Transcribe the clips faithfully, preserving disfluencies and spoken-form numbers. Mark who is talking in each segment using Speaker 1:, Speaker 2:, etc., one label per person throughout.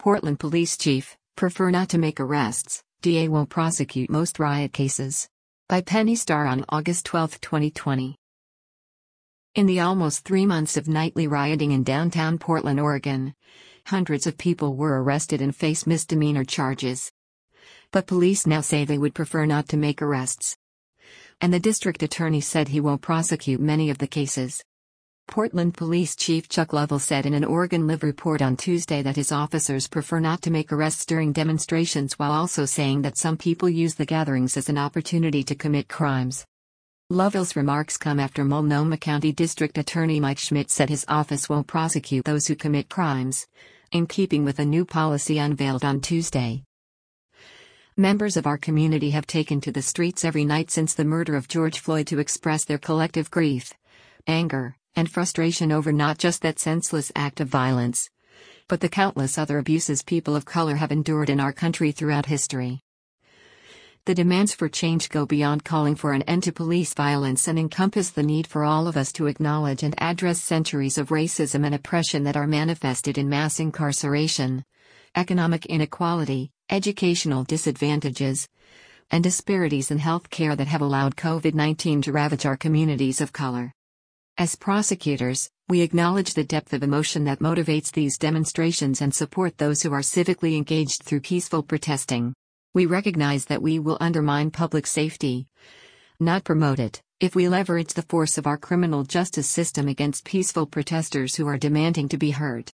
Speaker 1: Portland Police Chief, prefer not to make arrests, D A won't prosecute most riot cases. By Penny Starr on August twelfth, twenty twenty. In the almost three months of nightly rioting in downtown Portland, Oregon, hundreds of people were arrested and face misdemeanor charges. But police now say they would prefer not to make arrests. And the district attorney said he won't prosecute many of the cases. Portland Police Chief Chuck Lovell said in an Oregon Live report on Tuesday that his officers prefer not to make arrests during demonstrations, while also saying that some people use the gatherings as an opportunity to commit crimes. Lovell's remarks come after Multnomah County District Attorney Mike Schmidt said his office won't prosecute those who commit crimes, in keeping with a new policy unveiled on Tuesday. Members of our community have taken to the streets every night since the murder of George Floyd to express their collective grief, anger, and frustration over not just that senseless act of violence, but the countless other abuses people of color have endured in our country throughout history. The demands for change go beyond calling for an end to police violence and encompass the need for all of us to acknowledge and address centuries of racism and oppression that are manifested in mass incarceration, economic inequality, educational disadvantages, and disparities in health care that have allowed COVID nineteen to ravage our communities of color. As prosecutors, we acknowledge the depth of emotion that motivates these demonstrations and support those who are civically engaged through peaceful protesting. We recognize that we will undermine public safety, not promote it, if we leverage the force of our criminal justice system against peaceful protesters who are demanding to be heard.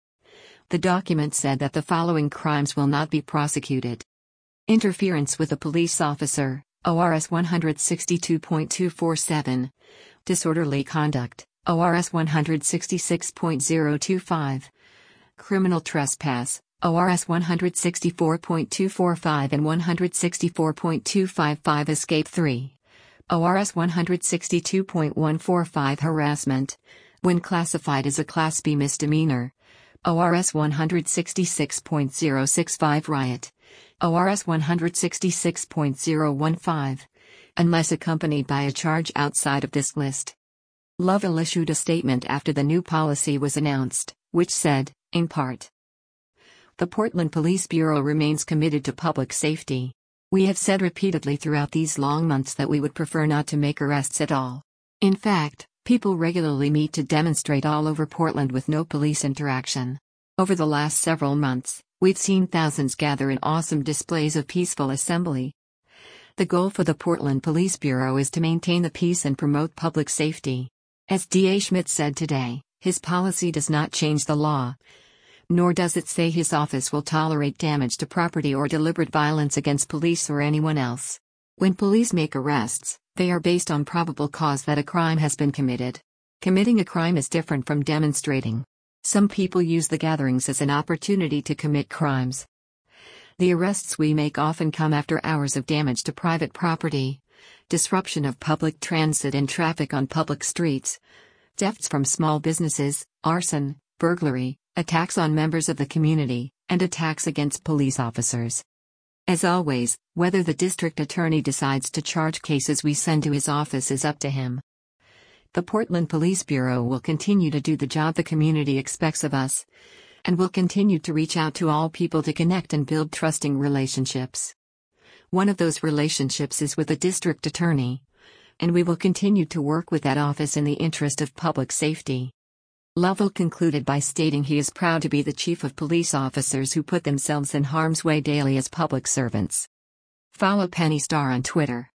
Speaker 1: The document said that the following crimes will not be prosecuted: interference with a police officer, O R S one sixty-two point two forty-seven, disorderly conduct, O R S one sixty-six point zero two five, criminal trespass, O R S one sixty-four point two forty-five and one sixty-four point two fifty-five, escape three, O R S one sixty-two point one forty-five, harassment, when classified as a Class B misdemeanor, O R S one sixty-six point zero sixty-five, riot, O R S one sixty-six point zero fifteen, unless accompanied by a charge outside of this list. Lovell issued a statement after the new policy was announced, which said, in part, "The Portland Police Bureau remains committed to public safety. We have said repeatedly throughout these long months that we would prefer not to make arrests at all. In fact, people regularly meet to demonstrate all over Portland with no police interaction. Over the last several months, we've seen thousands gather in awesome displays of peaceful assembly. The goal for the Portland Police Bureau is to maintain the peace and promote public safety." As D A Schmidt said today, his policy does not change the law, nor does it say his office will tolerate damage to property or deliberate violence against police or anyone else. When police make arrests, they are based on probable cause that a crime has been committed. Committing a crime is different from demonstrating. Some people use the gatherings as an opportunity to commit crimes. The arrests we make often come after hours of damage to private property, disruption of public transit and traffic on public streets, thefts from small businesses, arson, burglary, attacks on members of the community, and attacks against police officers. As always, whether the district attorney decides to charge cases we send to his office is up to him. The Portland Police Bureau will continue to do the job the community expects of us, and will continue to reach out to all people to connect and build trusting relationships. One of those relationships is with the district attorney, and we will continue to work with that office in the interest of public safety. Lovell concluded by stating he is proud to be the chief of police officers who put themselves in harm's way daily as public servants. Follow Penny Starr on Twitter.